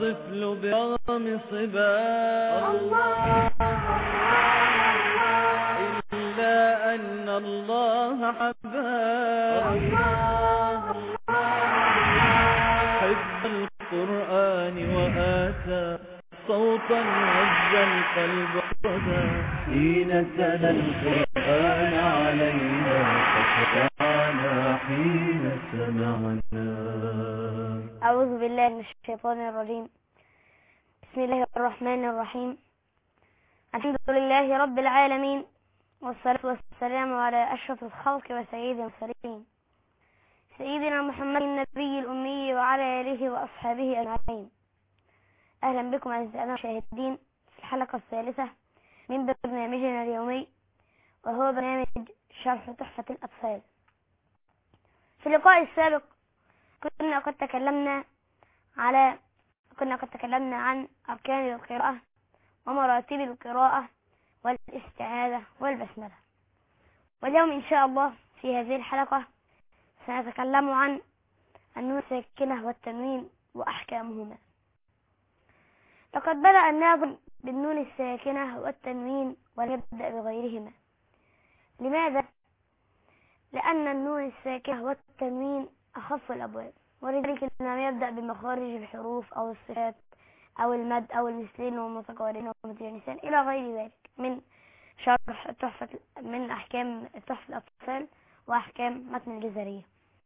الطفل برغم صباه إلا أن الله حباه حفظ القرآن وآتى صوتا هز القلب صدى حين تلا القرآن علينا فشفعنا حين سمعنا. أعوذ بالله من الشيطان الرجيم. بسم الله الرحمن الرحيم. الحمد لله رب العالمين، والصلاة والسلام على أشرف الخلق وسيد المرسلين سيدنا محمد النبي الأمي وعلى آله وأصحابه أجمعين. أهلا بكم أعزائنا المشاهدين في الحلقة الثالثة من برنامجنا اليومي، وهو برنامج شرح تحفة الأطفال. في اللقاء السابق كنا قد تكلمنا عن أركان القراءة ومراتب القراءة والاستعاذة والبسملة. واليوم إن شاء الله في هذه الحلقة سنتكلم عن النون الساكنة والتنوين وأحكامهما. لقد بدأ الناظم بالنون الساكنة والتنوين وليبدأ بغيرهما. لماذا؟ لأن النون الساكنة والتنوين أخف الأبواب، ولذلك لم يبدأ بمخارج الحروف أو الصفات أو المد أو المثلين والمتقارنين والمتجانسين إلى غير ذلك من شرح من أحكام تحفة الأطفال وأحكام متن الجزرية.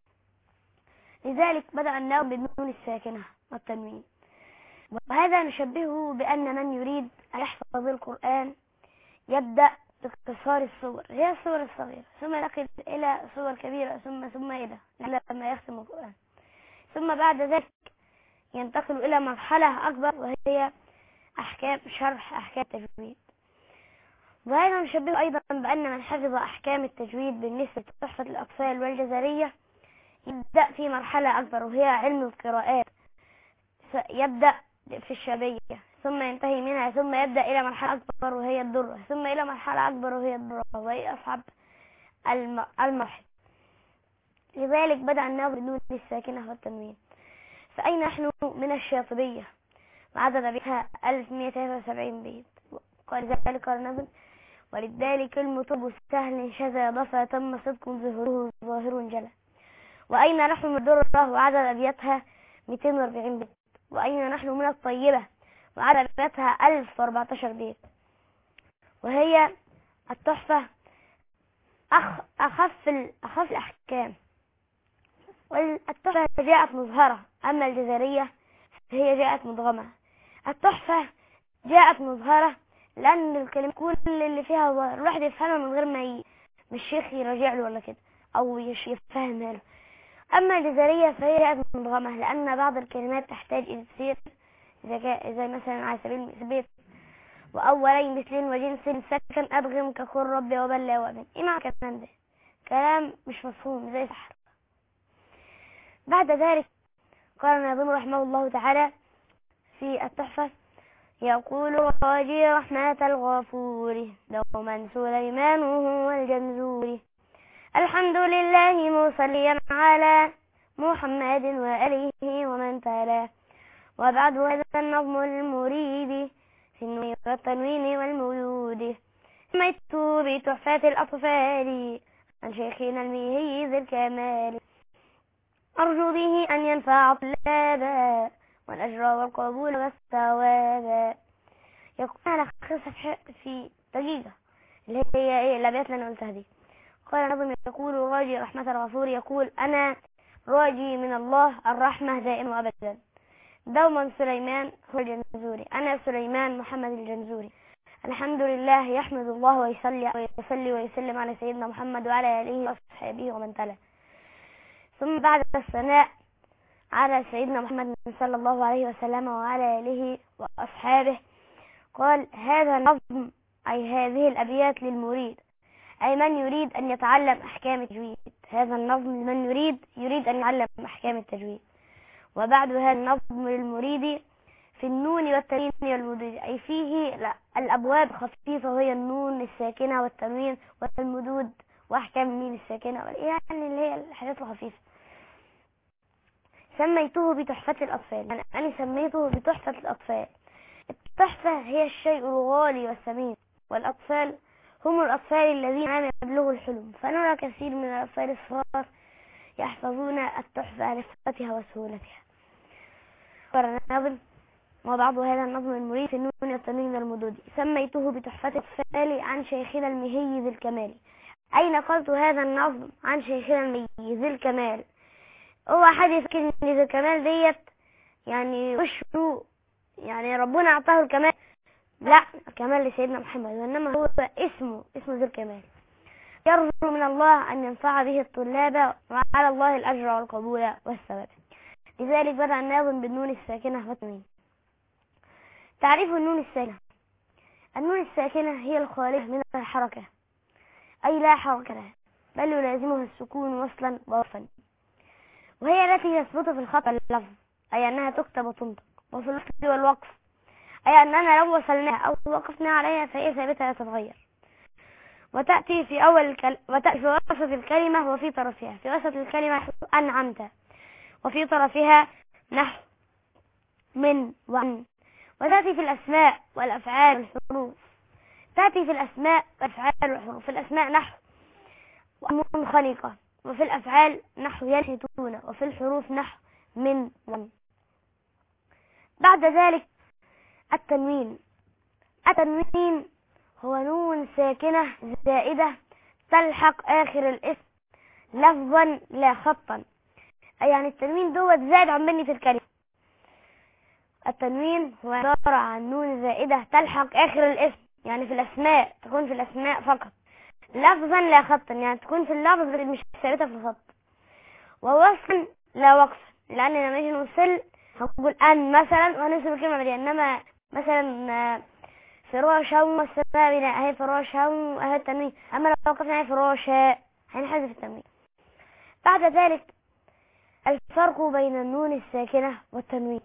لذلك بدأ الناظم بالنون الساكنة والتنوين، وهذا نشبهه بأن من يريد أن يحفظ القرآن يبدأ باختصار الصور، هي الصور الصغيرة، ثم ينتقل إلى صور كبيرة، ثم إلى لما يختم القرآن، ثم بعد ذلك ينتقل إلى مرحلة أكبر وهي شرح أحكام التجويد. وهذا نشبه أيضا بأن من حفظ أحكام التجويد بالنسبة لتحفة الأطفال والجزرية يبدأ في مرحلة أكبر وهي علم القراءات، يبدأ في الشبية ثم ينتهي منها، ثم يبدأ إلى مرحلة أكبر وهي الدرة، ثم إلى مرحلة أكبر وهي الدرة، وهي أصعب المرحلة. لذلك بدأ الناظم بالنون الساكنة والتنوين. فأين نحن من الشاطبية وعدد بها 1173 بيت. قال ذلك الناظم: ولذلك المطب سهل شذا ضفا تم صدق ظهره ظاهر جلا. وأين نحن من الدرة وعدد أبياتها 240 بيت. وأين نحن من الطيبة وعدد أبياتها 1014 بيت. وهي التحفة أخف الأحكام، والتحفة جاءت مظهرة، أما الجزرية فهي جاءت مدغمة. التحفة جاءت مظهرة لأن الكلمة كل اللي فيها ظاهر، الواحد يفهمها من غير ما الشيخ يراجع له ولا كده أو يفهمها له. أما الجزرية فهي جاءت مدغمة لأن بعض الكلمات تحتاج إلى تفسير، زي مثلا على سبيل المثال وأولين مثلين وجنس سكن أبغم كخر ربي وبلا وأبن. إيه معنى الكلام ده؟ كلام مش مفهوم زي سحر. بعد ذلك قال الناظم رحمه الله تعالى في التحفة: يقول راجي رحمة الغفور دوما سليمان هو الجمزور. الحمد لله مصليا على محمد وآله ومن تلا. وبعد هذا النظم المريد في النون والتنوين والمولود. سميت بتحفة الأطفال عن شيخنا الميهي ذي الكمال. أرجو به أن ينفع طلابا والأجر والقبول والثواب. يقول أنا خلصت في دقيقة اللي هي الأبيات اللي أنا قلتها دي. قال الناظم: يقول راجي رحمة الغفور، يقول أنا راجي من الله الرحمة دائما وأبدا. دوما سليمان هو الجنزوري، أنا سليمان محمد الجنزوري. الحمد لله يحمد الله ويصلي ويسلم على سيدنا محمد وعلى آله وصحبه ومن تلا. ثم بعد الثناء على سيدنا محمد صلى الله عليه وسلم وعلى آله وأصحابه قال: هذا النظم أي هذه الأبيات للمريد، أي من يريد أن يتعلم أحكام التجويد. هذا النظم لمن يريد أن يتعلم أحكام التجويد. وبعد هذا النظم للمريد في النون والتنوين والمدود، أي فيه الأبواب خفيفة وهي النون الساكنة والتنوين والمدود وأحكام الميم الساكنة، يعني اللي هي الحاجات الخفيفة. سميته بتحفة الأطفال، يعني أنا سميته بتحفة الأطفال. التحفة هي الشيء الغالي والثمين، والأطفال هم الأطفال الذين لم يبلغوا الحلم، فنرى كثير من الأطفال الصغار يحفظون التحفة لفتها وسهولتها. النظم وبعض هذا النظم المريد في النون والتنوين المدودي. سميته بتحفة الأطفال عن شيخنا المهي ذي الكمال. أي نقلت هذا النظم عن شيخنا المهي ذي الكمال. هو حد يفكر ان ذي الكمال ديت يعني وشه يعني ربنا اعطاه الكمال؟ لا، الكمال لسيدنا محمد، وانما هو اسمه ذي الكمال. يرجو من الله ان ينفع به الطلاب، وعلى الله الاجر والقبول والثواب. لذلك بدأ الناظم بالنون الساكنة والتنوين. تعريف النون الساكنة: النون الساكنة هي الخالية من الحركة، أي لا حركة لها، بل يلازمها السكون وصلا ووقفا، وهي التي تثبت في الخط واللفظ، أي أنها تكتب وتنطق، وفي الوصل والوقف، أي أننا لو وصلناها أو وقفنا عليها فهي ثابتة لا تتغير، وتأتي في وتأتي في وسط الكلمة وفي طرفها. في وسط الكلمة نحو أنعمت، وفي طرفها نحو من وعن. وتأتي في الأسماء والأفعال والحروف. تأتي في الأسماء والأفعال والحروف. في الأسماء نحو منخنقة، وفي الأفعال نحو ينحتون، وفي الحروف نحو من ومن. بعد ذلك التنوين. التنوين هو نون ساكنة زائدة تلحق آخر الاسم لفظا لا خطا، أي يعني التنوين دوت زائد عن بني في الكلمة. التنوين هو عبارة عن نون زائدة تلحق آخر الاسم، يعني في الأسماء تكون في الأسماء فقط لفظا لا خطا، يعني تكون في اللفظ مش ثابتة في الخط، ووصلا لا وقف، لأن لما نيجي نوصل هنقول أن مثلا وهنوصل الكلمة دي، إنما مثلا فراشا والسماء بناء، أهي فراشا وأهي التنوين، أما لو وقفنا أهي فراشا هنحذف التنوين. بعد ذلك الفرق بين النون الساكنة والتنوين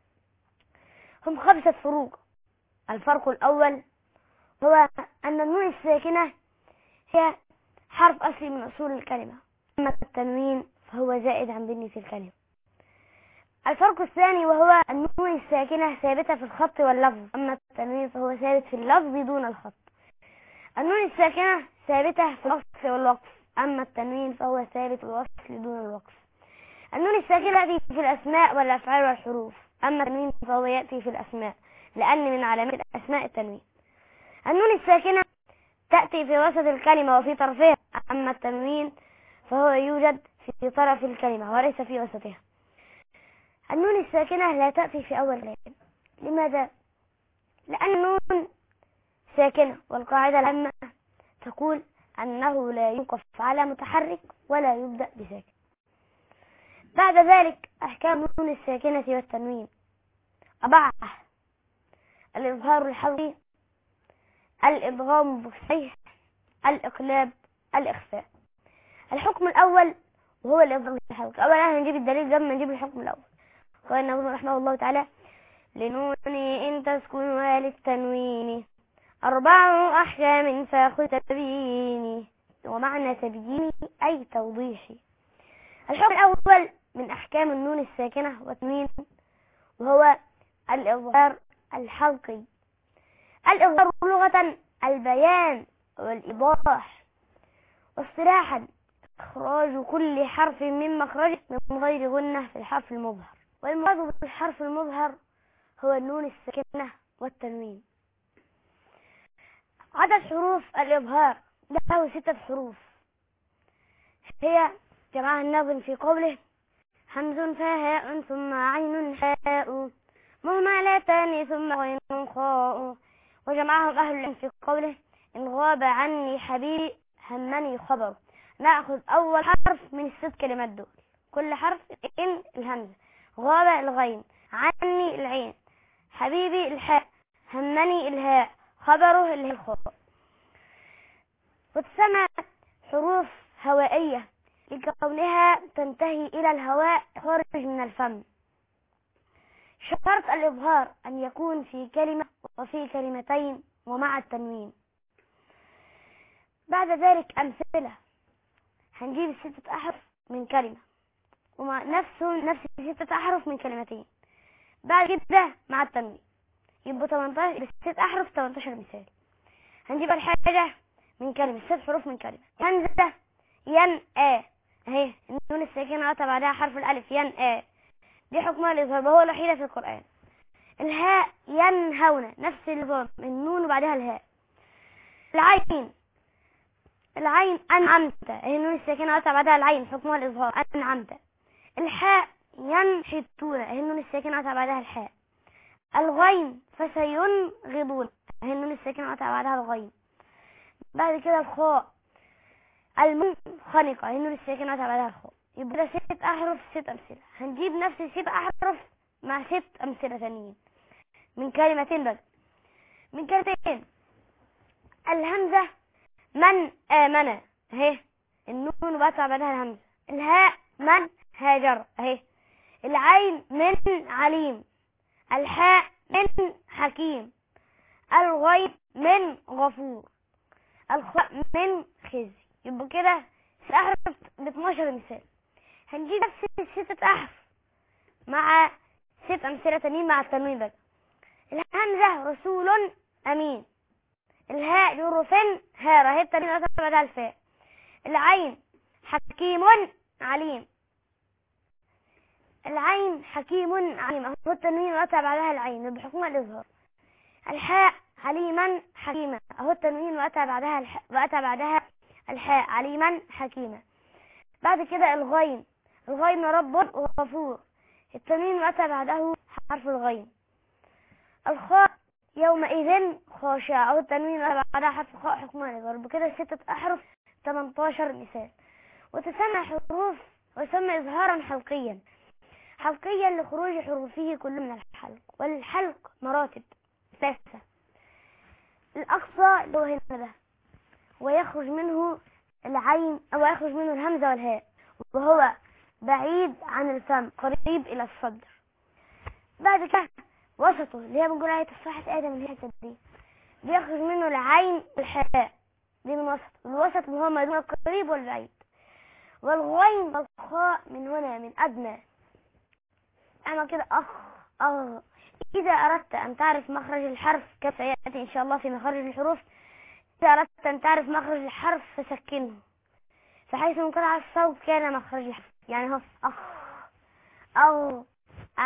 هم 5 فروق. الفرق الأول هو أن النون الساكنة هي حرف أصلي من أصول الكلمة، أما التنوين فهو زائد عن بنية الكلمة. الفرق الثاني وهو النون الساكنة ثابتة في الخط واللفظ، أما التنوين فهو ثابت في اللفظ دون الخط. النون الساكنة ثابتة في الوصل والوقف، أما التنوين فهو ثابت في الوصل دون الوقف. النون الساكنة يأتي في الأسماء والأفعال والحروف، أما التنوين فهو يأتي في الأسماء، لأن من علامات الأسماء التنوين. النون الساكنة تأتي في وسط الكلمة وفي طرفها، أما التنوين فهو يوجد في طرف الكلمة وليس في وسطها. النون الساكنة لا تأتي في أول كلمة. لماذا؟ لأن النون ساكنة، والقاعدة العامة تقول أنه لا يوقف على متحرك ولا يبدأ بساكن. بعد ذلك أحكام النون الساكنة والتنوين: 4: الإظهار الحرفي، الإدغام بالصحيح، الإقلاب، الإخفاء. الحكم الأول وهو الإظهار الحرفي. أولا هنجيب الدليل قبل ما نجيب الحكم الأول. قال النبي رحمه الله تعالى: لنوني إن تسكنها للتنوين 4 أحكام فاخذ تبييني، ومعنى تبييني أي توضيحي. الحكم الأول من أحكام النون الساكنة والتنوين وهو الإظهار الحلقي. الإظهار لغة البيان والإيضاح، واصطلاحا إخراج كل حرف من مخرجه من غير غنة في الحرف المظهر. والمراد بالحرف المظهر هو النون الساكنة والتنوين. عدد حروف الإظهار له 6 حروف، هي جمعها الناظم في قوله: همز فهاء ثم عين حاء مهملتان ثم غين خاء. وجمعهم أهل العلم في قوله: إن غاب عني حبيبي همني خبر. نأخذ أول حرف من ال6 كلمات دول، كل حرف: إن الهمزة، غاب الغين، عني العين، حبيبي الحاء، همني الهاء، خبره اللي هي الخاء. وتسمى حروف هوائية لكونها تنتهي إلى الهواء خارج من الفم. شرط الإظهار أن يكون في كلمة وفي كلمتين ومع التنوين. بعد ذلك أمثلة. هنجيب 6 أحرف من كلمة: ومع نفس 6 أحرف من كلمتين. بعد كده مع التنوين يبقوا 18 6 أحرف 18 مثال. هنجيب الحاجة من كلمة 6 حروف من كلمة. همزة ين اهي النون الساكنة قطع بعدها حرف الألف ين دي حكمها الإظهار وهو الوحيدة في القرآن. الهاء ينهون نفس النظام النون وبعدها الهاء. العين أنعمت اهي النون الساكنة قطع بعدها العين حكمها الإظهار أنعمت. الحاء ينحتون اهي النون الساكنة قطع بعدها الحاء. الغين فسينغضون اهي النون الساكنة قطع بعدها الغين. بعد كده الخاء المنخنقة اهي النون الساكنة قطع بعدها الخاء. يبقى 6 أحرف 6 أمثلة. هنجيب نفس 6 أحرف مع 6 أمثلة ثانيين من كلمتين بس. من كلمتين الهمزة من آمن اهي النون وقطع بعدها الهمزة. الهاء من هاجر اهي. العين من عليم. الحاء من حكيم. الغين من غفور. الخاء من خزي. يبقى كده 6 أحرف ب 12 مثال. هنجيب نفس 6 أحرف مع 6 أمثلة تانيين مع التنوين بقى. الهمزة رسول أمين. الهاء جرف هارة اهي التنوين قطع بعدها الفاء. العين حكيم عليم. العين حكيم عليم اهو التنوين قطع بعدها العين بحكمها الإظهار. الحاء عليما حكيما اهو التنوين وقطع بعدها الحاء عليما حكيما. بعد كده الغين رب غفور التنوين وقطع بعده حرف الغين. الخاء يومئذ خاشعة اهو التنوين وقطع بعدها حرف الخاء حكمها الإظهار. بكده 6 أحرف 18 مثال. وتسمى إظهارا حلقيا لخروج حروفه كل من الحلق. والحلق مراتب 3. الأقصى اللي هو هنا ده ويخرج منه العين أو يخرج منه الهمزة والهاء وهو بعيد عن الفم قريب إلى الصدر. بعد كده وسطه اللي هي بنقول عليه تفاحة آدم اللي هي دي بيخرج منه العين والحاء دي من وسط. الوسط هو ما دون القريب والبعيد. والغين والخاء من هنا من أدنى. أعمل كده إذا أردت أن تعرف مخرج الحرف كيف سيأتي إن شاء الله في مخرج الحروف. إذا أردت أن تعرف مخرج الحرف فسكنه فحيث انقطع الصوت كان مخرج الحرف يعني هو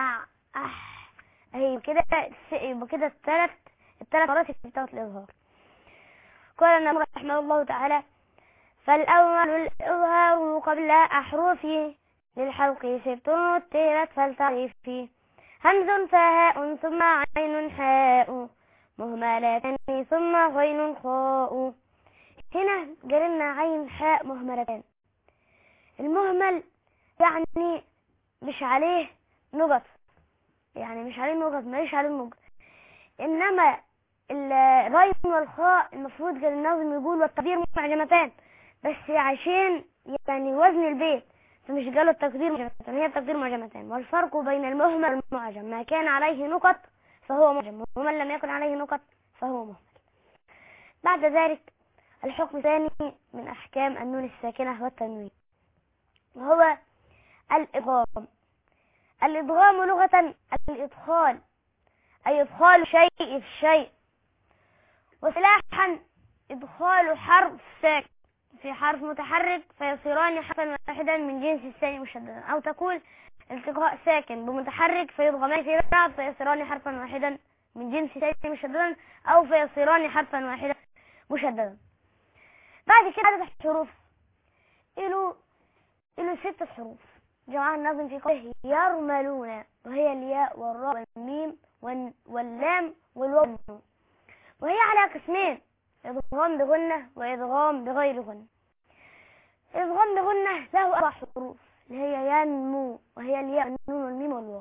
هي كده يبقى كده الثلاث مرات بتاعت الإظهار. قال النبي رحمه الله تعالى فالأول الإظهار قبل أحرفه للحلق 6 رتبت فلتعرفي همز فهاء ثم عين حاء مهملتان ثم غين خاء. هنا جرلنا عين حاء مهملتان. المهمل يعني مش عليه نقط ماليش عليه نقط. انما الغين والخاء المفروض قال الناظم يقول والتقدير معجمتان بس عشان وزن البيت فمش قالوا التقدير معجمتان هي التقدير معجمتان. والفرق بين المهمل والمعجم ما كان عليه نقط فهو معجم ومن لم يكن عليه نقط فهو مهمل. بعد ذلك الحكم الثاني من أحكام النون الساكنة والتنوين وهو الإدغام. الإدغام لغة الإدخال أي إدخال شيء في شيء. وصلاحا إدخال حرف ساكن في حرف متحرك فيصيران حرفا واحدا من جنس الثاني مشددا. أو تقول التقاء ساكن بمتحرك فيضغمان في بعض فيصيران حرفا واحدا من جنس الثاني مشددا أو فيصيران حرفا واحدا مشددا. بعد كده عدد الحروف له 6 حروف جمعها الناظم في قوله يرملون وهي الياء والراء والميم واللام والواو وهي على قسمين إدغام بغنة وإدغام بغير غنة. إدغام بغنة له 4 حروف اللي هي ينمو وهي الياء والنون والميم والواو.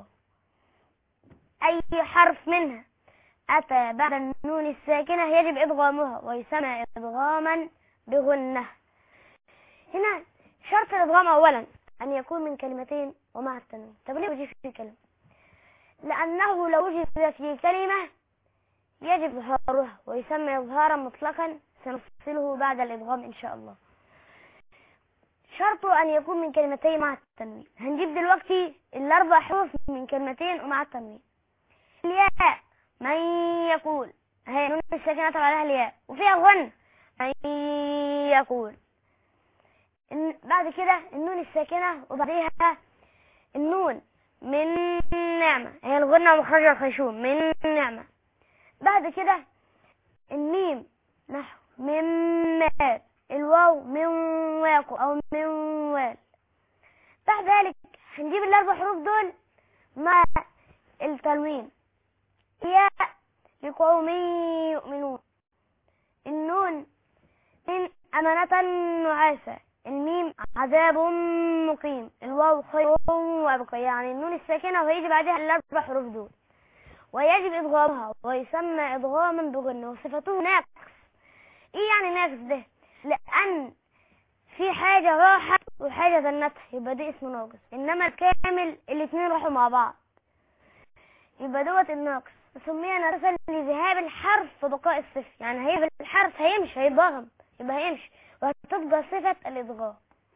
أي حرف منها أتى بعد النون الساكنة يجب إدغامها ويسمى إدغاما بغنة. هنا شرط الإدغام أولا أن يكون من كلمتين ومع التنوين. طب ليه وجد في كلمة؟ لأنه لو وجد في كلمة يجب إظهارها ويسمى إظهارا مطلقا سنفصله بعد الإدغام إن شاء الله. شرطه أن يكون من كلمتين مع التنوين. هنجيب دلوقتي الأربع حروف من كلمتين ومع التنوين. الياء من يقول، هي نون الساكنة طبعا عليها الياء وفيها غن، من يقول. بعد كده النون الساكنة وبعديها النون من نعمة، هي الغنة ومخرج الخيشوم من نعمة. بعد كده الميم نحو من مال، الواو من واقو أو من وال. بعد ذلك هنجيب الأربع حروف دول مع التنوين. ياء لقوم يؤمنون، النون من أمانة نعاسة، الميم عذاب مقيم، الواو خير وأبقى، يعني النون الساكنة وهيجي بعدها الأربع حروف دول ويجب إدغامها ويسمى إدغاما بغنة وصفته ناقص. إيه يعني ناقص ده؟ لأن في حاجة راحت وحاجة ذنتها، يبقى دي اسمه ناقص. إنما الكامل الاتنين راحوا مع بعض، يبقى دوت الناقص. سمي ناقصا لذهاب الحرف وبقاء الصفة، يعني هيبقى الحرف هيمشي هيتضغم، يبقى هيمشي وهتبقى صفة الإدغام.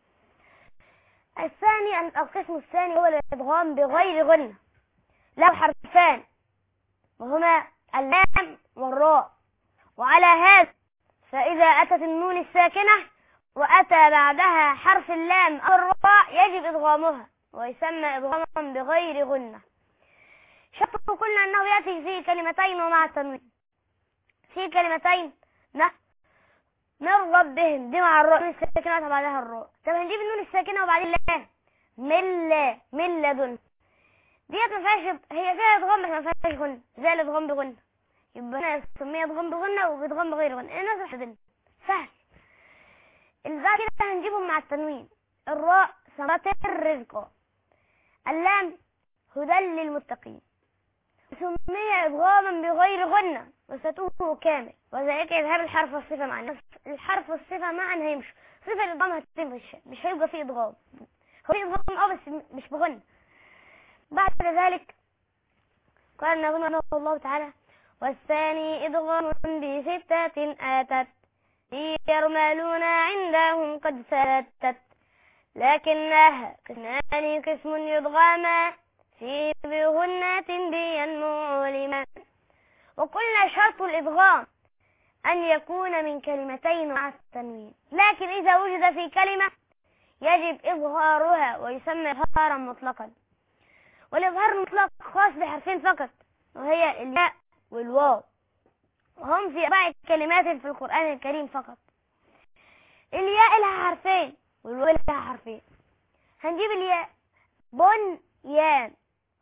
الثاني القسم الثاني هو الإدغام بغير غنة، له حرفان وهما اللام والراء. وعلى هذا فإذا أتت النون الساكنة وأتى بعدها حرف اللام أو الراء يجب إدغامها ويسمى إدغاما بغير غنة. شرطه قلنا أنه يأتي في كلمتين ومع التنوين. في كلمتين نرغب بهم، دي مع الراء، النون الساكنة بعدها الراء. طب هنجيب النون الساكنة وبعدين اللام، من لدن، ديت ما فيهاش، هي فيها ادغام بس ما فيهاش غنة زي الادغام بغنة، يبقى هنا سميها ادغام بغنة وبادغام بغير غنة. الناس حدنا سهل. بعد كده هنجيبهم مع التنوين. الراء ثمرة الرزق، اللام هدى للمتقين، سمي ادغاما بغير غنة وستوه كامل، وذلك إذهاب الحرف والصفة معا. الحرف والصفة معا هيمشوا، صفة الادغام هتمشي، مش هيبقى فيه ادغام، هو فيه ادغام بس مش بغنة. بعد ذلك قال النبي الله تعالى: والثاني إدغام بستة آتت يرملون عندهم قد فتت لكنها قسمان قسم يدغاما في بغنة بينمو لما. وقلنا شرط الإدغام أن يكون من كلمتين مع التنوين، لكن إذا وجد في كلمة يجب إظهارها ويسمى إظهارا مطلقا. والإظهار المطلق خاص بحرفين فقط، وهي الياء والواو، وهم في 4 كلمات في القرآن الكريم فقط. الياء لها حرفين والواو لها حرفين. هنجيب الياء بنيان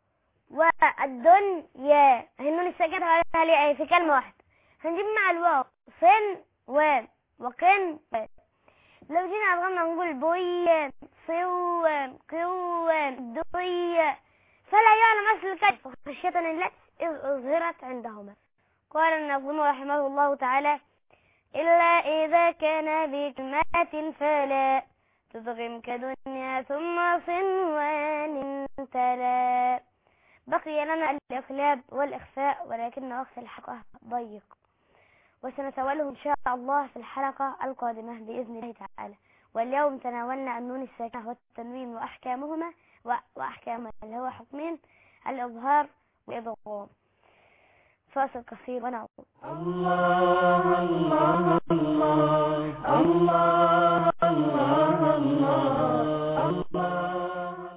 والدنيا، النون الساكنة عليها في كلمة واحدة. هنجيب مع الواو صنوان وقن. لو جينا أضغمنا نقول بويان صوان قوان دنيا، فلا يعلم أصل الكلمة خشية التي إذ أظهرت عندهما. قال النظم رحمه الله تعالى: إلا إذا كان بكلمات فلا تدغم كدنيا ثم صنوان تلا. بقي لنا الإقلاب والإخفاء ولكن وقت الحلقة ضيق، وسنتوله إن شاء الله في الحلقة القادمة بإذن الله تعالى. واليوم تناولنا النون الساكنة والتنوين وأحكامهما اللي هو حكمين: الإظهار والإدغام. فاصل قصير ونعود. الله الله الله الله الله الله الله.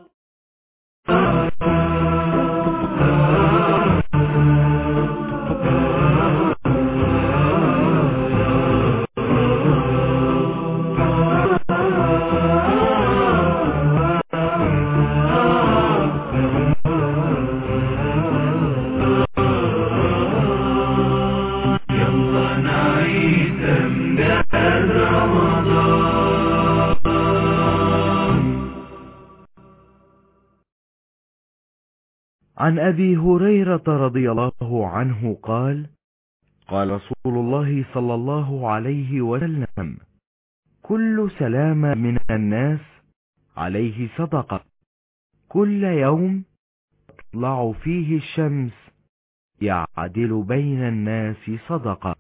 عن أبي هريرة رضي الله عنه قال: قال رسول الله صلى الله عليه وسلم: كل سلام من الناس عليه صدقة، كل يوم تطلع فيه الشمس يعدل بين الناس صدقة.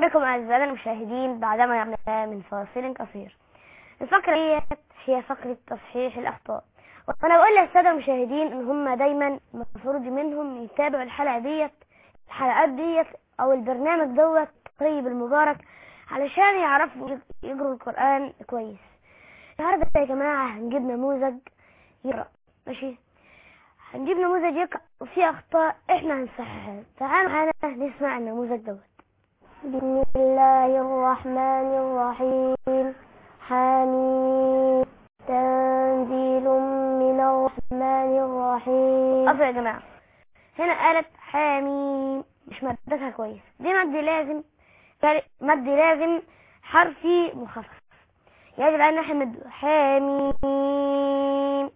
بكم أعزائنا المشاهدين بعدما يعملنا من فاصل قصير. الفقرة هي فقرة تصحيح الأخطاء، وأنا بقول للسادة المشاهدين إن هم دايما المفروض منهم يتابعوا الحلقات ديت أو البرنامج دوت طيب المبارك علشان يعرفوا يقروا القرآن كويس. النهارده يا جماعة هنجيب نموذج يقرأ، ماشي؟ هنجيب نموذج يقرأ وفيه أخطاء إحنا هنصححها. تعالوا معانا نسمع النموذج دوت. بسم الله الرحمن الرحيم. حميم تنزيل من الرحمن الرحيم. أصل يا جماعة هنا قالت حميم مش مدتها كويس، دي مد لازم حرفي مخفف، يجب أن نحمد حميم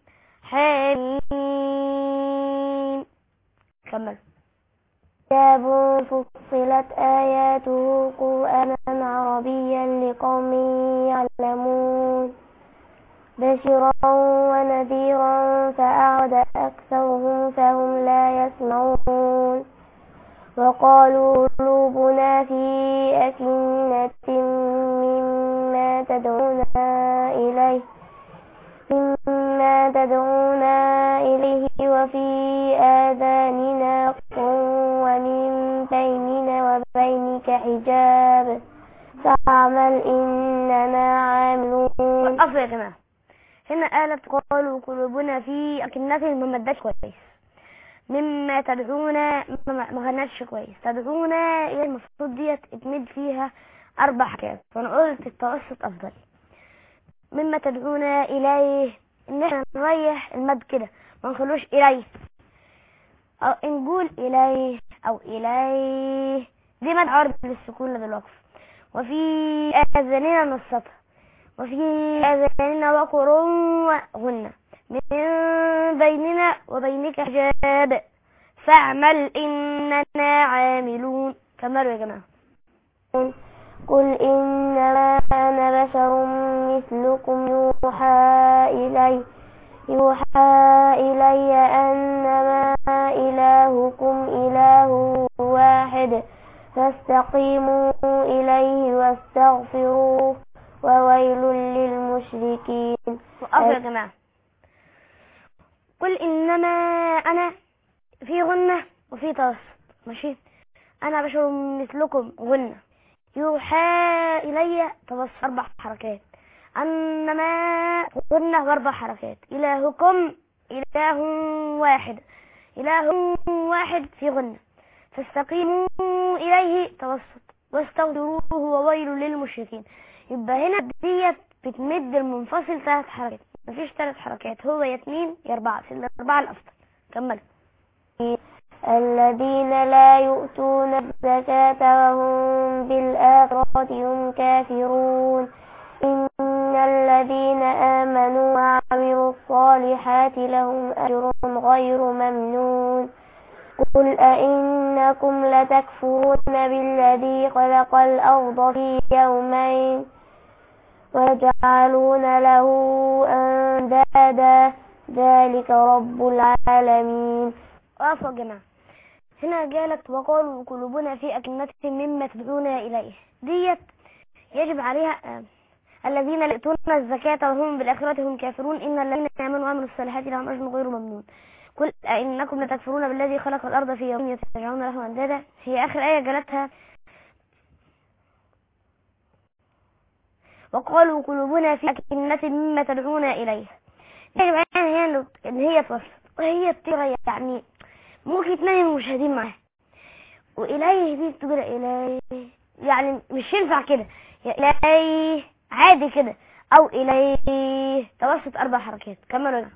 حميم. كمل. كتاب فصلت آياته قرآنا عربيا لقوم يعلمون بشرا ونذيرا فأعرض أكثرهم فهم لا يسمعون. وقالوا قلوبنا في أكنة مما تدعونا إليه وفي آذاننا وقر ومن بيننا وبينك حجاب فاعمل إننا عاملون. أصل يا جماعة هنا قالت قالوا قلوبنا في أكنة ما مدتش كويس، مما تدعونا ما غنتش كويس، تدعونا إلى المفروض ديت اتمد فيها 4 حاجات، فأنا قلت التوسط أفضل. مما تدعونا إليه إن احنا نريح المد كده ما نخلوش إليه، أو نقول إليه أو إليه، دي مد عرض للسكون لدى الوقف. وفي آذاننا نصتها، وفي آذاننا وقر وغنة من بيننا وبينك حجاب فاعمل إننا عاملون. كملوا يا جماعة. قل إنما أنا بشر مثلكم يوحى إلي أنما إلهكم إله واحد فاستقيموا إليه واستغفروه وويل للمشركين. وقفوا يا جماعة. قل إنما أنا في غنة وفي توسط، ماشي؟ أنا بشر مثلكم غنة، يوحى إلي توسط 4 حركات، أنما غنة 4 حركات، إلهكم إله واحد، إله واحد في غنة، فاستقيموا إليه توسط واستغفروه وويل للمشركين. يبقى هنا ديت بتمد المنفصل 3 حركات، مفيش 3 حركات، هو يا 2 يا 4، في ال4 الأفضل. كمل. الذين لا يؤتون الزكاة وهم بالآخرة هم كافرون إن الذين آمنوا وعملوا الصالحات لهم أجر غير ممنون. قل أئنكم لتكفرون بالذي خلق الأرض في يومين ويجعلون له أندادا ذلك رب العالمين. وقفوا يا جماعة. هنا قالت وقالوا قلوبنا في أكنة مما تدعونا إليه، ديت يجب عليها الذين لا يؤتون الزكاة وهم بالآخرة هم كافرون إن الذين آمنوا وعملوا الصالحات لهم أجر غير ممنون. قل أئنكم لتكفرون بالذي خلق الأرض في يومين وتجعلون له أندادا، هي آخر آية قالتها. وقالوا قلوبنا في أكنة مما تدعونا إليه، يجب عليها إن هي توسط، وهي بتغير يعني ممكن تنام المشاهدين معاها. وإليه دي تقول إليه يعني مش ينفع كده، يا إليه عادي كده، أو إليه توسط 4 حركات. كملوا.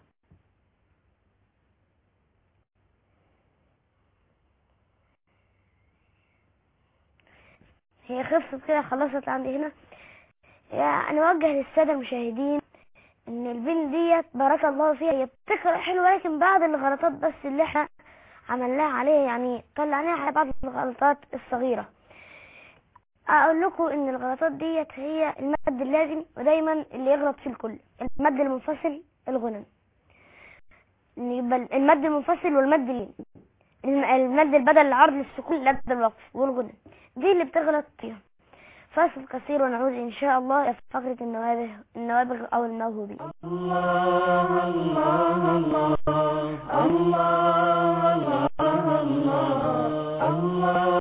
هي خلصت كده، خلصت عندي هنا. يعني أوجه للسادة المشاهدين إن البنت ديت بارك الله فيها هي بتقرأ حلوة، لكن بعض الغلطات بس اللي احنا عملناها عليها يعني طلعناها على بعض الغلطات الصغيرة. اقول لكم ان الغلطات ديت هي المد اللازم، ودايما اللي يغلط في الكل المد المنفصل الغنن، يبقى المد المنفصل والمد اللين، المد البدل العرض للسكون لدى الوقف والغنن، دي اللي بتغلط فيها. فاصل قصير ونعود إن شاء الله إلى فقرة النوابغ أو الموهوبين. الله الله الله الله الله الله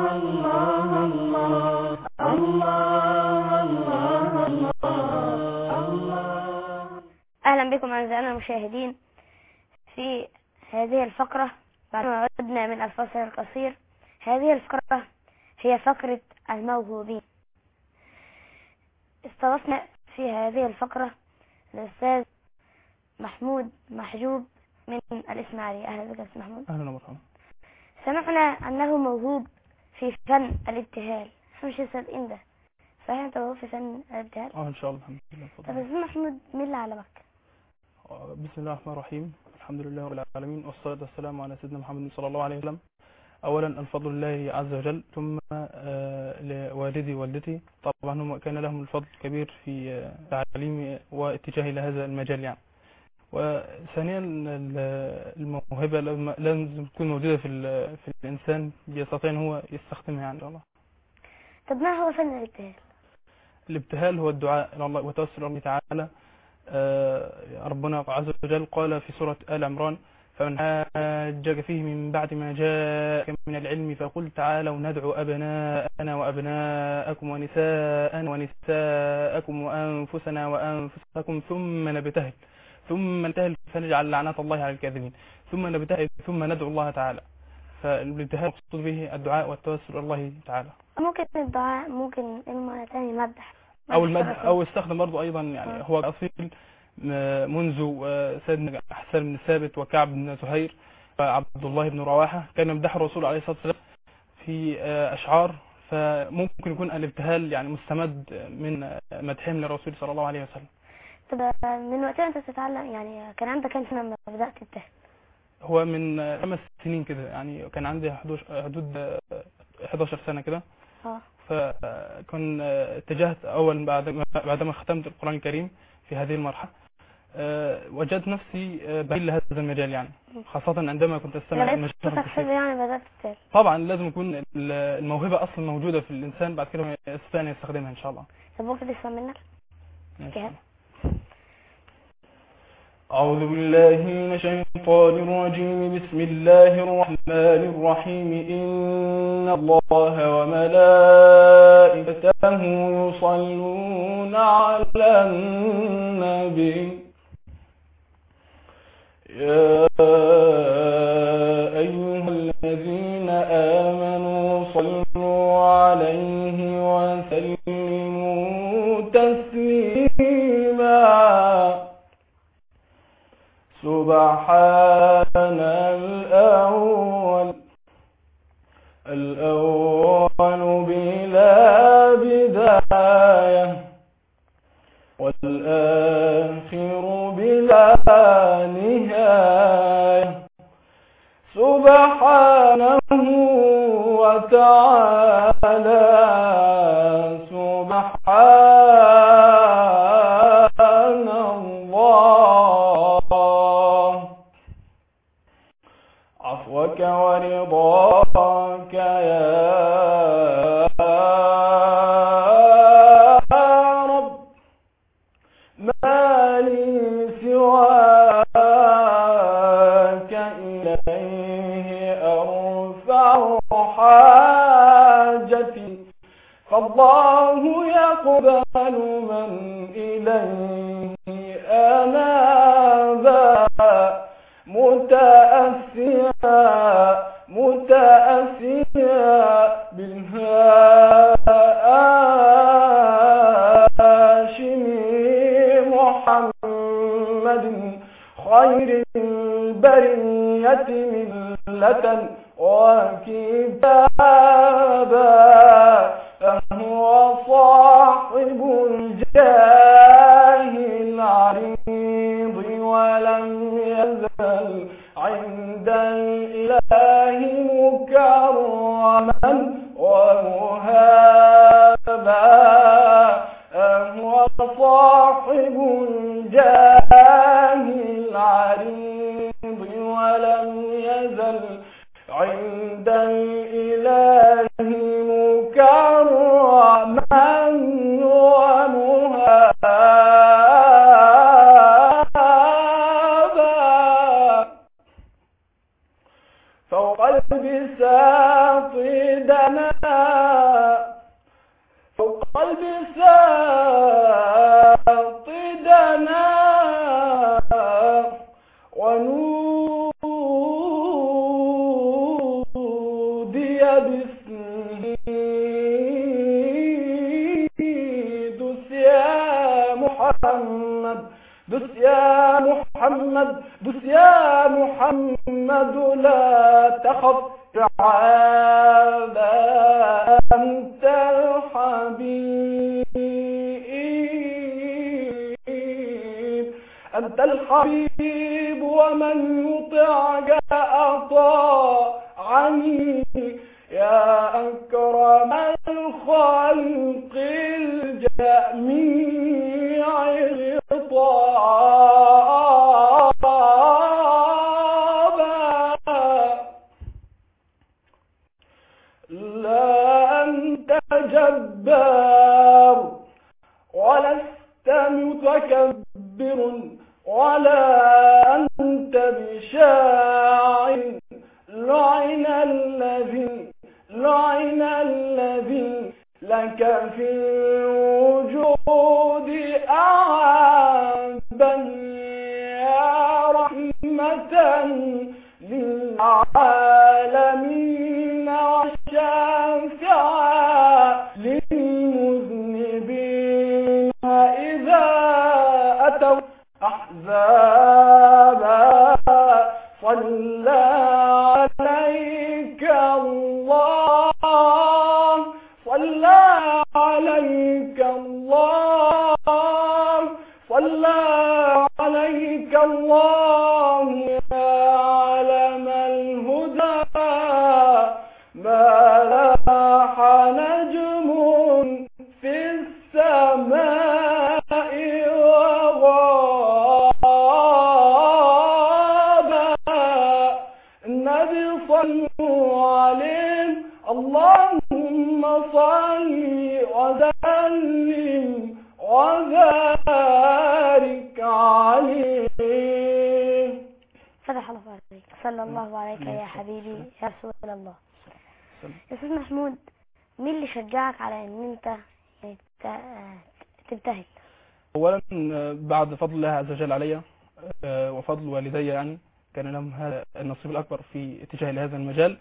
أهلا بكم أعزائنا المشاهدين في هذه الفقرة بعدما عدنا من الفاصل القصير. هذه الفقرة هي فقرة الموهوبين. استضفنا في هذه الفقرة الأستاذ محمود محجوب من الإسماعيلية. أهلا بك أستاذ محمود. أهلا ومرحبا. سمعنا أنه موهوب في فن الابتهال. مش صدقين ده صحيح؟ أنت موهوب في فن الابتهال؟ إن شاء الله. الحمد لله. طب أستاذ محمود مين اللي علمك؟ بسم الله الرحمن الرحيم. الحمد لله رب العالمين والصلاة والسلام على سيدنا محمد صلى الله عليه وسلم. أولا الفضل لله عز وجل، ثم لوالدي ووالدتي، طبعا هم كان لهم الفضل كبير في تعليمي واتجاهي لهذا المجال يعني. وثانيا الموهبة لازم تكون موجودة في الإنسان يستطيع أن هو يستخدمها يعني. الله. طب ما هو فن الابتهال؟ الابتهال هو الدعاء إلى الله وتوسل الله تعالى. ربنا عز وجل قال في سورة آل عمران: فمن حاجك فيه من بعد ما جاءك من العلم فقل تعالوا ندعو أبناءنا وأبناءكم ونساءنا ونساءكم وأنفسنا وأنفسكم ثم نبتهل فنجعل لعنات الله على الكاذبين ثم نبتهل ثم ندعو الله تعالى. فالابتهال مقصود به الدعاء والتوسل إلى الله تعالى. ممكن الدعاء، ممكن المرة ثاني مدح أو المدح، أو استخدم برضو أيضا يعني. هو أصيل منذ سيدنا حسن بن ثابت وكعب بن زهير وعبد الله بن رواحة كان يمدح الرسول عليه الصلاة والسلام في أشعار، فممكن يكون الابتهال يعني مستمد من مدحهم للرسول صلى الله عليه وسلم. طب من وقتها أنت تتعلم يعني كان عندك كام سنة لما بدأت تبتهل؟ هو من 5 سنين كده يعني، كان عندي حدود 11 سنة كده. فكان اتجهت أول بعدما ختمت القرآن الكريم في هذه المرحلة، وجدت نفسي بميل لهذا المجال يعني، خاصة عندما كنت أستمع المشاهد يعني بدأت تبتهل. طبعا لازم يكون الموهبة أصلا موجودة في الإنسان، بعد كده يستطيع أن يستخدمها إن شاء الله. طب ممكن تسمع منك؟ أعوذ بالله من الشيطان الرجيم. بسم الله الرحمن الرحيم. إن الله وملائكته يصلون على النبي يا أيها الذين آمنوا صلوا عليه وسلموا تسليما. سبحان الأول بلا بداية والآخر بلا نهاية. سبحانه وتعالى سبحان الله. عفوك ورضاك يا رب، ما لي سواك إليه أرفع حاجتي. فالله يقبل من إليه أنابا متأسيا بالهاشمي محمد خير البرية ملة وكتابا. فهو صاحب الجاه العريض ولم يزل عند الإله مكرما ومهابا. هو صاحب الجاه العريض ولم يزل عند الإله مكرما محمد بس يا محمد لا تخف تعال أنت الحبيب أنت الحبيب ومن يطعك أطاعني يا أكرم الخلق الجميع خطابا لا أنت جبار ولست متكبر ولا أنت بشاعر لعن الذي لك في الوجود أعابا يا رحمة للعالمين وشافعا للمذنبين إذا أتوا أحزابا صلى عليك الله صلى عليك الله صلى عليك الله يا علم الهدى ما لاح نجم في السماء وغابا النبي صلوا عليه اللهم صل وسلم وبارك عليه. فتح الله عليك. صلى الله عليك يا حبيبي يا رسول الله. يا أستاذ محمود، مين اللي شجعك على ان انت تبتهل؟ اولا بعد فضل الله عز وجل علي وفضل والدي، يعني كان لهم هذا النصيب الاكبر في اتجاه لهذا المجال.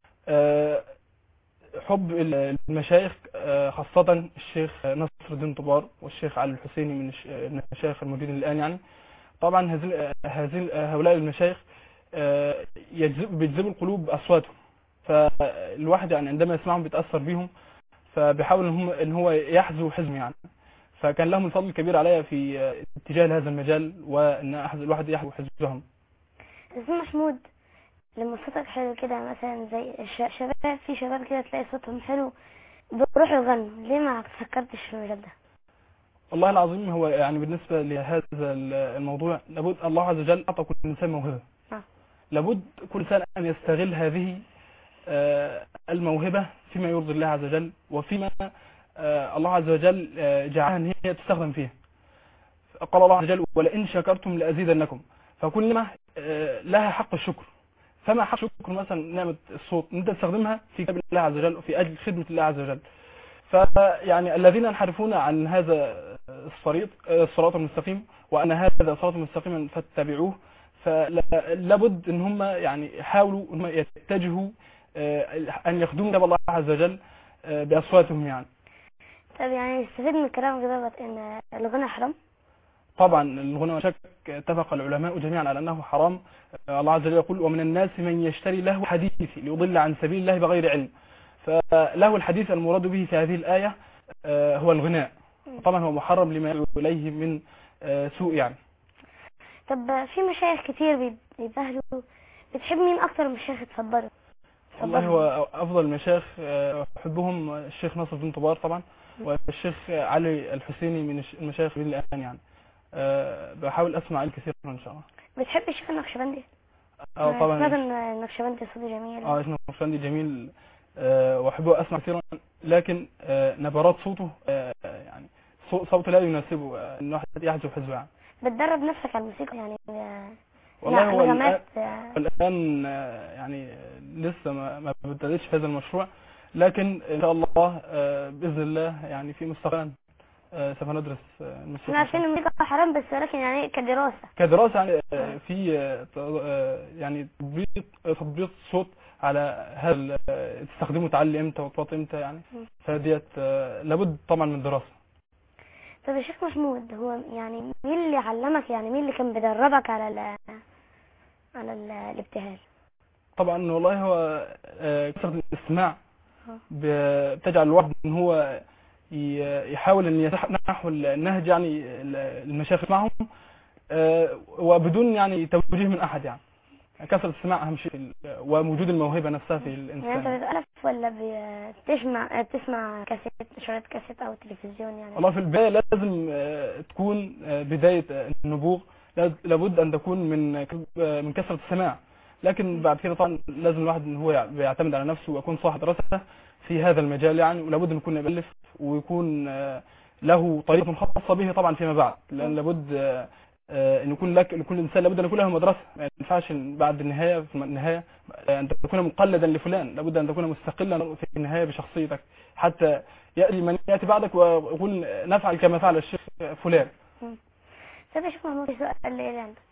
حب المشايخ، خاصة الشيخ نصر الدين طبار والشيخ علي الحسيني من المشايخ الموجودين الآن. يعني طبعا هؤلاء المشايخ بيجذبوا القلوب أصواتهم، فالواحد يعني عندما يسمعهم بيتأثر بيهم، فبيحاول ان هو يحذو حزم يعني. فكان لهم الفضل الكبير عليا في اتجاه لهذا المجال، وان الواحد يحذو حزبهم. أستاذ محمود، لما صوتك حلو كده مثلا زي الشباب، في شباب كده تلاقي صوتهم حلو بيروحوا يغنوا، ليه ما فكرتش في المجال ده؟ والله العظيم هو يعني بالنسبة لهذا الموضوع لابد الله عز وجل أعطى كل إنسان موهبة. لابد كل إنسان أن يستغل هذه الموهبة فيما يرضي الله عز وجل، وفيما الله عز وجل جعلها أن هي تستخدم فيه. قال الله عز وجل ولئن شكرتم لأزيدنكم، فكل نعمة لها حق الشكر. فما حق الشكر مثلا نعمة الصوت أنت تستخدمها في كتاب الله عز وجل وفي أجل خدمة الله عز وجل. فيعني الذين ينحرفون عن هذا الصراط المستقيم، وأن هذا صراط مستقيما فاتبعوه، فلابد ان هم يعني يحاولوا ان هم يتجهوا ان يخدموا كتاب الله عز وجل باصواتهم يعني. طب يعني استفيد من كلامك دوت ان الغنى حرام؟ طبعا الغنى وشك اتفق العلماء جميعا على انه حرام. الله عز وجل يقول ومن الناس من يشتري لهو الحديث ليضل عن سبيل الله بغير علم. فلهو الحديث المراد به في هذه الآية هو الغناء، طبعا هو محرم لما يدعو إليه من سوء يعني. طب في مشايخ كتير بيبهلوا، بتحب مين اكتر مشايخ تفضله؟ والله هو افضل المشايخ احبهم الشيخ نصر الدين طبار طبعا، والشيخ علي الحسيني من المشايخ الان يعني. بحاول اسمع الكثير ان شاء الله. بتحب الشيخ النقشبندي؟ طبعا. سمعت ان النقشبندي صوته جميل. النقشبندي جميل واحبه اسمع كثيرا، لكن نبرات صوته يعني صوته لا يناسبه ان الواحد يحذف حزبه يعني. بتدرب نفسك على الموسيقى يعني؟ والله هو الآن يعني لسه ما ابتديتش في هذا المشروع، لكن ان شاء الله باذن الله يعني في مستقبلا سوف ندرس الموسيقى. احنا عارفين الموسيقى حرام، بس ولكن يعني كدراسه يعني في يعني تطبيق صوت على هذا تستخدمه تعلي امتى وتوطي امتى يعني، فديت لابد طبعا من دراسه. طب يا شيخ محمود، هو يعني مين اللي علمك، يعني مين اللي كان بيدربك على الابتهال؟ طبعا والله هو كثرة الاستماع بتجعل الواحد ان هو يحاول ان يسح نحو النهج، يعني المشايخ معهم وبدون يعني توجيه من احد. يعني كثرة الاستماع اهم شيء، ووجود الموهبة نفسها في الانسان. يعني انت بتألف ولا بتسمع كاسيت، شريط كاسيت او تلفزيون يعني؟ والله في البداية لازم تكون بداية النبوغ، لابد ان تكون من كثرة السماع. لكن بعد كده طبعا لازم الواحد ان هو يعتمد على نفسه ويكون صاحب دراسة في هذا المجال يعني، ولابد ان يكون يألف ويكون له طريقة خاصة به طبعا فيما بعد، لان لابد ان يكون لكل انسان لابد ان يكون له مدرسة. ما ينفعش بعد النهاية في النهاية ان تكون مقلدا لفلان، لابد ان تكون مستقلا في النهاية بشخصيتك، حتى يأتي من يأتي بعدك ويقول نفعل كما فعل الشيخ فلان. طب يا شيخ محمود، في سؤال اللي عندك.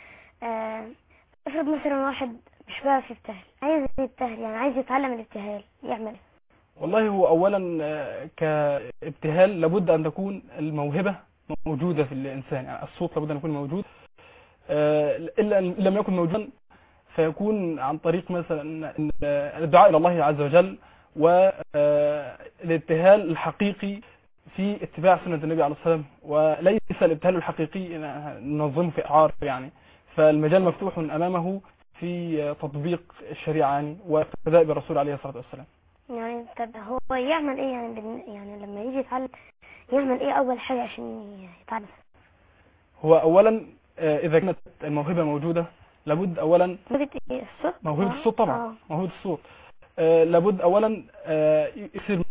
افرض مثلا واحد مش بقى في ابتهال، عايز يبتهل، يعني عايز يتعلم الابتهال، يعمل ايه؟ والله هو اولا كابتهال لابد ان تكون الموهبة موجودة في الانسان، يعني الصوت لابد ان يكون موجود. الا ان لم يكن موجودا فيكون عن طريق مثلا الدعاء الى الله عز وجل، والابتهال الحقيقي في اتباع سنة النبي عليه الصلاة والسلام، وليس الابتهال الحقيقي ننظمه في إعار يعني. فالمجال مفتوح أمامه في تطبيق الشريعة يعني، واقتداء بالرسول عليه الصلاة والسلام. يعني طب هو يعمل ايه يعني لما يجي يتعلم يعمل ايه اول حاجة عشان يتعلم؟ هو اولا اذا كانت الموهبة موجودة لابد اولا موهبة الصوت طبعا. موهبة الصوت لابد اولا يكثر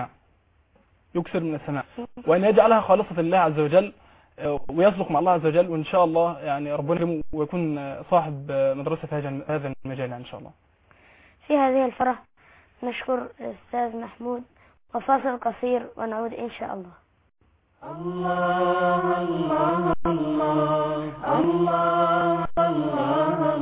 من السماع وان يجعلها خالصة لله عز وجل، ويسلك مع الله عز وجل، وان شاء الله يعني ربنا يكرمه ويكون صاحب مدرسة في هذا المجال يعني ان شاء الله. في هذه الفرح نشكر الأستاذ محمود، وفاصل قصير ونعود إن شاء الله. الله الله الله الله الله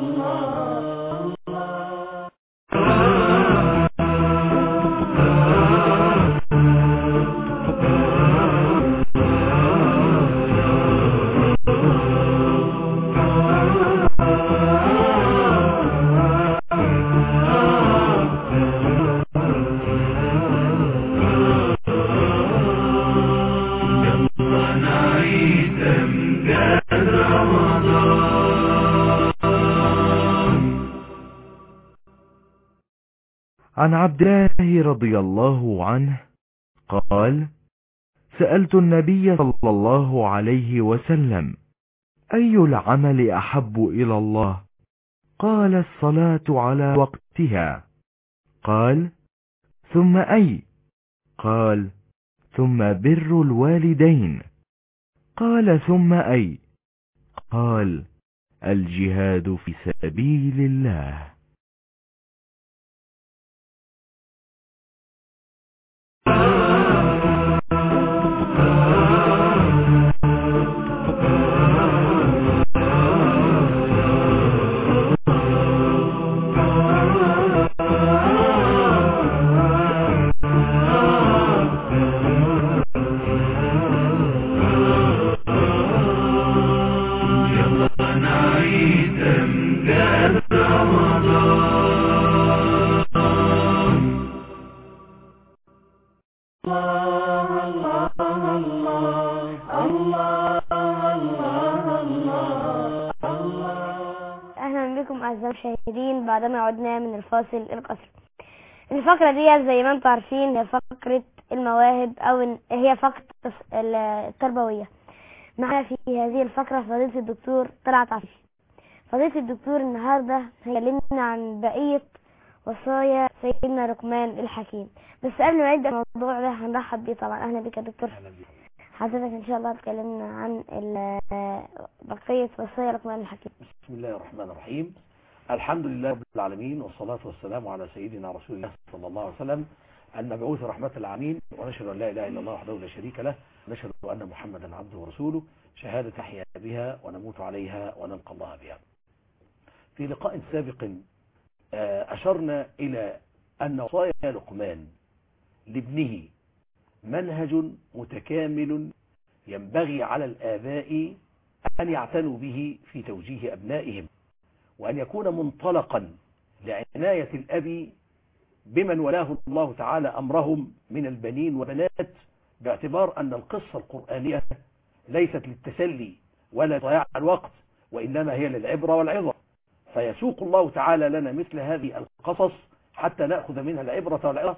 عن عبد الله رضي الله عنه قال: سألت النبي صلى الله عليه وسلم: أي العمل أحب إلى الله؟ قال: الصلاة على وقتها. قال: ثم أي؟ قال: ثم بر الوالدين. قال: ثم أي؟ قال: الجهاد في سبيل الله. أهلا بكم أعزائي المشاهدين بعدما عدنا من الفاصل القصير. الفقرة دي زي ما انتم عارفين هي فقرة المواهب، أو هي فقرة التربوية. معنا في هذه الفقرة فضيلة الدكتور طلعت عفيفي. فضيلة الدكتور النهاردة هيكلمنا عن بقية وصايا سيدنا لقمان الحكيم. بس قبل ما نبدأ الموضوع ده هنرحب بيه طبعا. أهلا بك يا دكتور. حضرتك إن شاء الله تكلمنا عن بقية وصايا لقمان الحكيم. بسم الله الرحمن الرحيم. الحمد لله رب العالمين، والصلاة والسلام على سيدنا رسول الله صلى الله عليه وسلم المبعوث رحمة العالمين، ونشهد أن لا إله إلا الله وحده لا شريك له، نشهد أن محمدا عبده ورسوله، شهادة نحيا بها ونموت عليها ونلقى الله بها. في لقاء سابق أشرنا إلى أن وصايا لقمان لابنه منهج متكامل ينبغي على الآباء أن يعتنوا به في توجيه أبنائهم، وأن يكون منطلقا لعناية الأب بمن ولاه الله تعالى أمرهم من البنين والبنات، باعتبار أن القصة القرآنية ليست للتسلي ولا ضياع الوقت، وإنما هي للعبرة والعظة. فيسوق الله تعالى لنا مثل هذه القصص حتى نأخذ منها العبرة والعظة.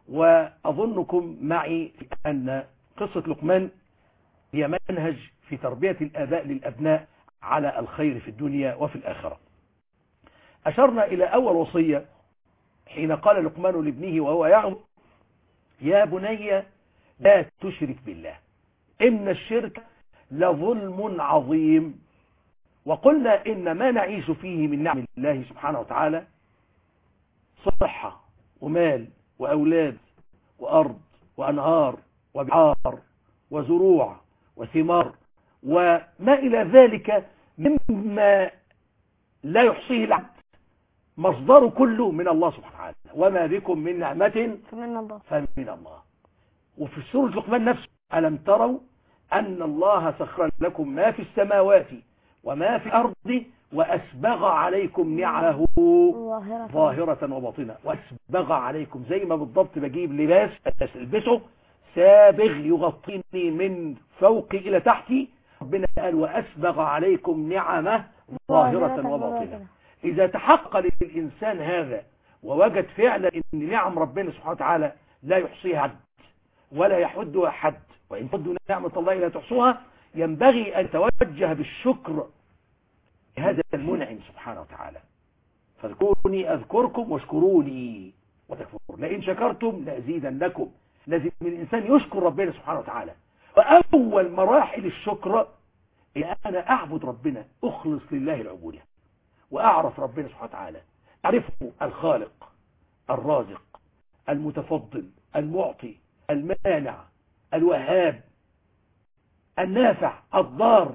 وأظنكم معي أن قصة لقمان هي منهج في تربية الآباء للأبناء على الخير في الدنيا وفي الآخرة. أشرنا إلى أول وصية حين قال لقمان لابنه وهو يعظ: يا بني لا تشرك بالله إن الشرك لظلم عظيم. وقلنا إن ما نعيش فيه من نعم الله سبحانه وتعالى صحة ومال وأولاد وأرض وأنهار وبحار وزروع وثمار وما إلى ذلك مما لا يحصيه العبد، مصدر كله من الله سبحانه وتعالى. وما بكم من نعمة فمن الله. وفي سورة لقمان نفسه: ألم تروا أن الله سخر لكم ما في السماوات وما في الأرض وأسبغ عليكم نعمه ظاهرة وباطنة. وأسبغ عليكم زي ما بالضبط بجيب لباس ألبسه سابغ يغطيني من فوقي إلى تحتي، ربنا قال وأسبغ عليكم نعمه ظاهرة وباطنة. إذا تحقق للإنسان هذا ووجد فعلا أن نعم ربنا سبحانه وتعالى لا يحصيها حد ولا يحدها حد، وإن تحدوا نعمة الله لا تحصوها، ينبغي أن توجه بالشكر لهذا المنعم سبحانه وتعالى. فاذكروني أذكركم واشكروني وتكفرون لئن شكرتم لأزيدنكم. لازم الإنسان يشكر ربنا سبحانه وتعالى. وأول مراحل الشكر إن أنا أعبد ربنا، أخلص لله العبودية، وأعرف ربنا سبحانه وتعالى، أعرفه الخالق الرازق المتفضل المعطي المانع الوهاب النافع الضار،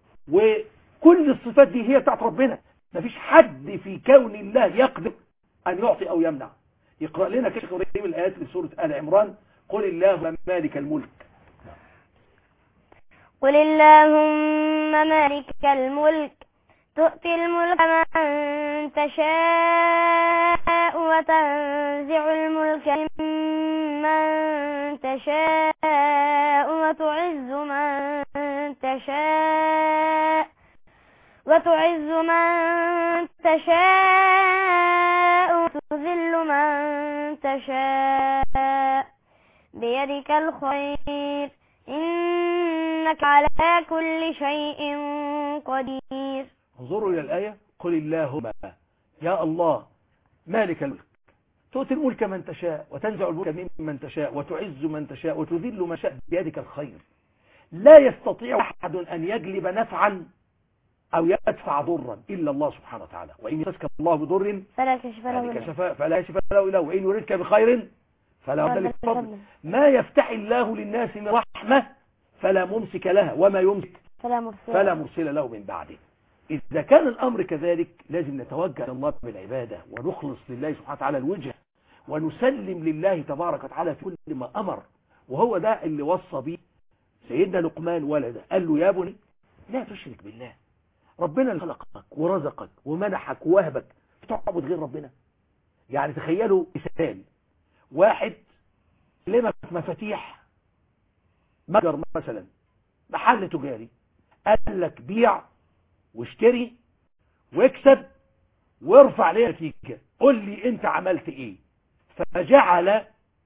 وكل الصفات دي هي بتاعت ربنا. مفيش حد في كون الله يقدر أن يعطي أو يمنع. يقرأ لنا كشف ورحيم الآيات في سورة آل عمران: قل اللهم مالك الملك. قل اللهم مالك الملك تؤتي الملك من تشاء وتنزع الملك ممن تشاء وتعز من تشاء وتذل من تشاء بيدك الخير إنك على كل شيء قدير. انظروا إلى الآية: قل اللهم يا الله مالك الملك تؤتي الملك من تشاء وتنزع الملك ممن تشاء وتعز من تشاء وتذل من شاء بيدك الخير. لا يستطيع أحد أن يجلب نفعا أو يدفع ضرا إلا الله سبحانه وتعالى. وإن يمسسك الله بضر فلا كشف له إلا هو، وإن يردك بخير فلا رد لفضله. ما يفتح الله للناس من رحمة فلا ممسك لها، وما يمسك فلا مرسل له من بعده. إذا كان الأمر كذلك لازم نتوجه إلى الله بالعبادة ونخلص لله سبحانه وتعالى الوجه، ونسلم لله تبارك وتعالى في كل ما أمر. وهو ده اللي وصى به سيدنا لقمان ولده، قال له: يا بني لا تشرك بالله. ربنا اللي خلقك ورزقك ومنحك ووهبك، تعبد غير ربنا؟ يعني تخيلوا مثال: واحد لمك مفاتيح متجر مثلا، محل تجاري، قال لك بيع واشتري واكسب وارفع لي نتيجة، قل لي انت عملت ايه. فجعل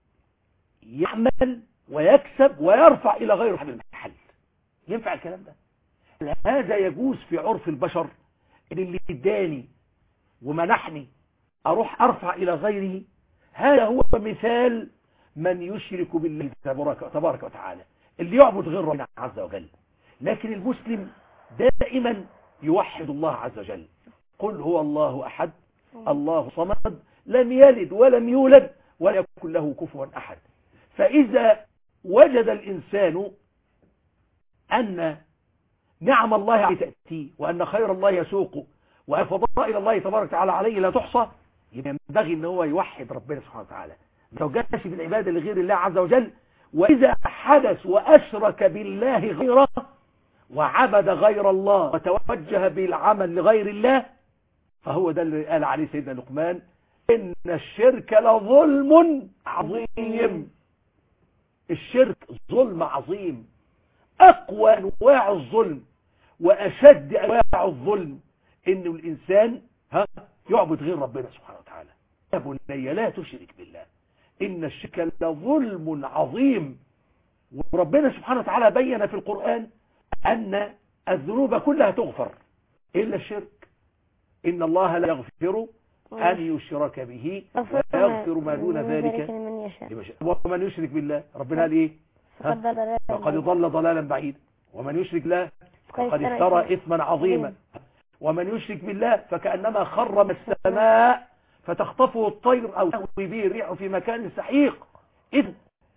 يعمل ويكسب ويرفع الى غير صاحب المحل. ينفع الكلام ده؟ هذا يجوز في عرف البشر ان اللي اداني ومنحني اروح ارفع الى غيره؟ هذا هو مثال من يشرك بالله تبارك وتعالى، اللي يعبد غير ربنا عز وجل. لكن المسلم دائما يوحد الله عز وجل: قل هو الله أحد الله صمد لم يلد ولم يولد ولم يكن له كفوا أحد. فإذا وجد الإنسان أن نعم الله عليه تأتي، وأن خير الله يسوقه، وأن فضائل الله تبارك وتعالى عليه لا تحصى، ينبغي أن هو يوحد ربنا سبحانه وتعالى، ما يتوجهش بالعبادة لغير الله عز وجل، وإذا حدث وأشرك بالله غيره وعبد غير الله وتوجه بالعمل لغير الله، فهو ده اللي قال عليه سيدنا لقمان: إن الشرك لظلم عظيم. الشرك ظلم عظيم، أقوى أنواع الظلم وأشد أنواع الظلم إنه الإنسان يعبد غير ربنا سبحانه وتعالى. يا بني لا تشرك بالله إن الشرك لظلم عظيم. وربنا سبحانه وتعالى بين في القرآن أن الذنوب كلها تغفر إلا الشرك. إن الله لا يغفر أن يشرك به ويغفر ما دون ذلك لمن يشاء. ومن يشرك بالله ربنا قال إيه؟ فقد ضل ضلالا بعيدا. ومن يشرك بالله فقد افترى إثما عظيما. ومن يشرك بالله فكأنما خر من السماء فتخطفه الطير أو تهوي به الريح في مكان سحيق. إذ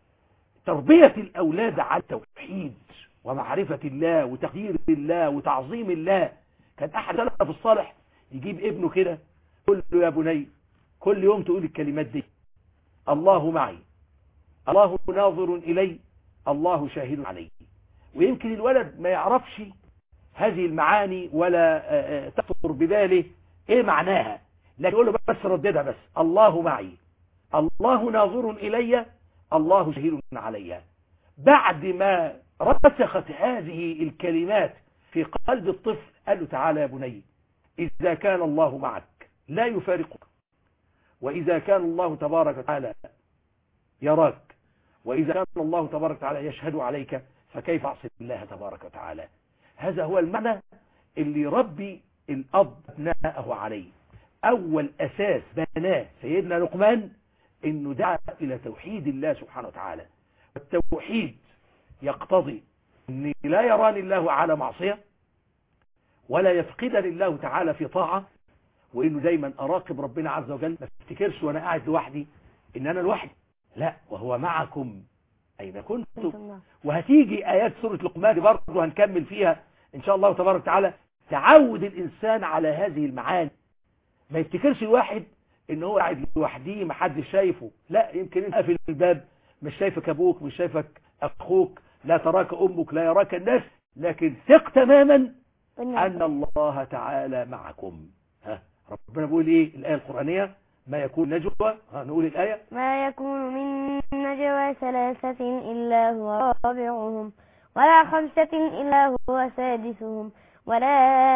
تربية الأولاد على التوحيد ومعرفة الله وتقدير الله وتعظيم الله. كان أحد السلف الصالح يجيب ابنه كده يقول له: يا بني كل يوم تقول الكلمات دي: الله معي، الله ناظر إلي، الله شاهد علي. ويمكن الولد ما يعرفش هذه المعاني ولا تخطر بباله ايه معناها، لكن يقول له بس رددها بس: الله معي، الله ناظر إلي، الله شاهد علي. بعد ما رسخت هذه الكلمات في قلب الطفل قال له: تعالى يا بني، إذا كان الله معك لا يفارقك، وإذا كان الله تبارك وتعالى يراك، وإذا كان الله تبارك وتعالى يشهد عليك، فكيف أعصي الله تبارك وتعالى؟ هذا هو المعنى اللي ربي الأب أبناءه عليه. أول أساس بناه سيدنا لقمان إنه دعا إلى توحيد الله سبحانه وتعالى. والتوحيد يقتضي أن لا يراني الله على معصية، ولا يفقدني الله تعالى في طاعة، وإنه دايما أراقب ربنا عز وجل. ما افتكرش وأنا قاعد لوحدي إن أنا لوحدي، لا، وهو معكم أين كنتم. وهتيجي آيات سورة لقمان برضه هنكمل فيها إن شاء الله تبارك وتعالى. تعود الإنسان على هذه المعاني. ما يفتكرش الواحد إن هو قاعد لوحديه ما حدش شايفه، لا، يمكن أنت في الباب مش شايفك أبوك، مش شايفك أخوك، لا تراك أمك، لا يراك الناس، لكن ثق تماما أن الله تعالى معكم. ربنا بيقول إيه الآية القرآنية؟ ما يكون نجوى، نقول الآية: ما يكون من نجوى ثلاثة إلا هو رابعهم ولا خمسة إلا هو سادسهم ولا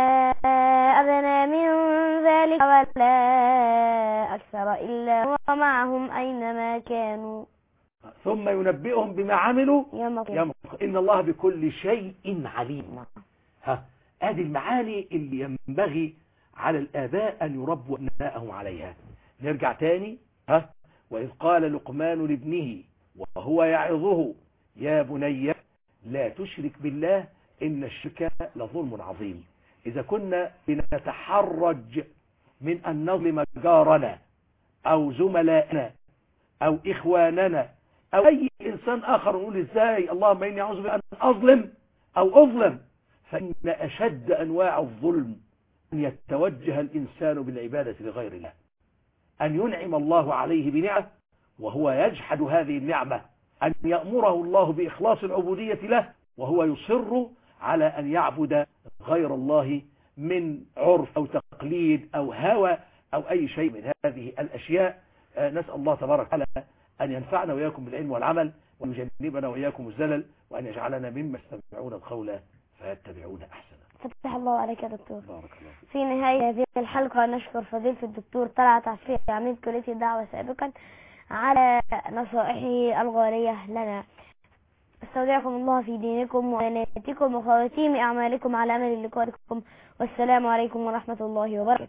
أدنى من ذلك ولا أكثر إلا هو معهم أينما كانوا ثم ينبئهم بما عملوا يوم القيامة إن الله بكل شيء عليم. هذه المعاني اللي ينبغي على الآباء أن يربوا أبنائهم عليها. نرجع تاني. وإذ قال لقمان لابنه وهو يعظه: يا بني لا تشرك بالله إن الشرك لظلم عظيم. إذا كنا بنتحرج من أن نظلم جارنا أو زملائنا أو إخواننا أو أي إنسان آخر، نقول إزاي اللهم إني أعوذ بك أن أظلم أو أظلم، فإن أشد أنواع الظلم أن يتوجه الإنسان بالعبادة لغير الله، أن ينعم الله عليه بنعمة وهو يجحد هذه النعمة، أن يأمره الله بإخلاص العبودية له وهو يصر على أن يعبد غير الله من عرف أو تقليد أو هوى أو أي شيء من هذه الأشياء. نسأل الله تبارك وتعالى أن ينفعنا وإياكم بالعلم والعمل، وأن يجنبنا وإياكم الزلل، وأن يجعلنا مما يستمعون القول فيتبعون أحسنه. فتح الله عليك يا دكتور. بارك الله فيك. في نهاية هذه الحلقة نشكر فضيلة الدكتور طلعت عفيفي عميد كلية الدعوة سابقا على نصائحه الغالية لنا. استودعكم الله في دينكم وأماناتكم وخواتيم أعمالكم على أمل لقائكم، والسلام عليكم ورحمة الله وبركاته.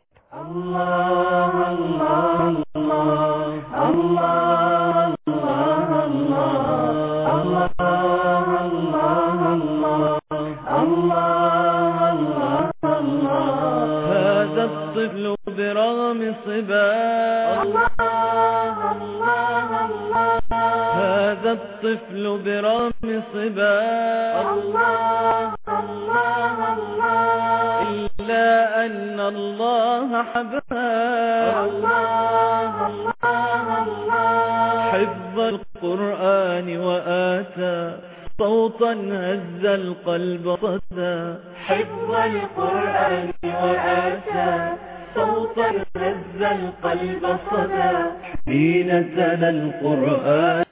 الله الله الله الله الله الله الله. هذا الطفل برغم صباه، هذا الطفل برغم صباه، إلا أن الله حباه، حفظ القرآن القرآن وآتى صوتا هز القلب صدى. حفظ القرآن وآتى صوتا هز القلب صدى. حين تلا القرآن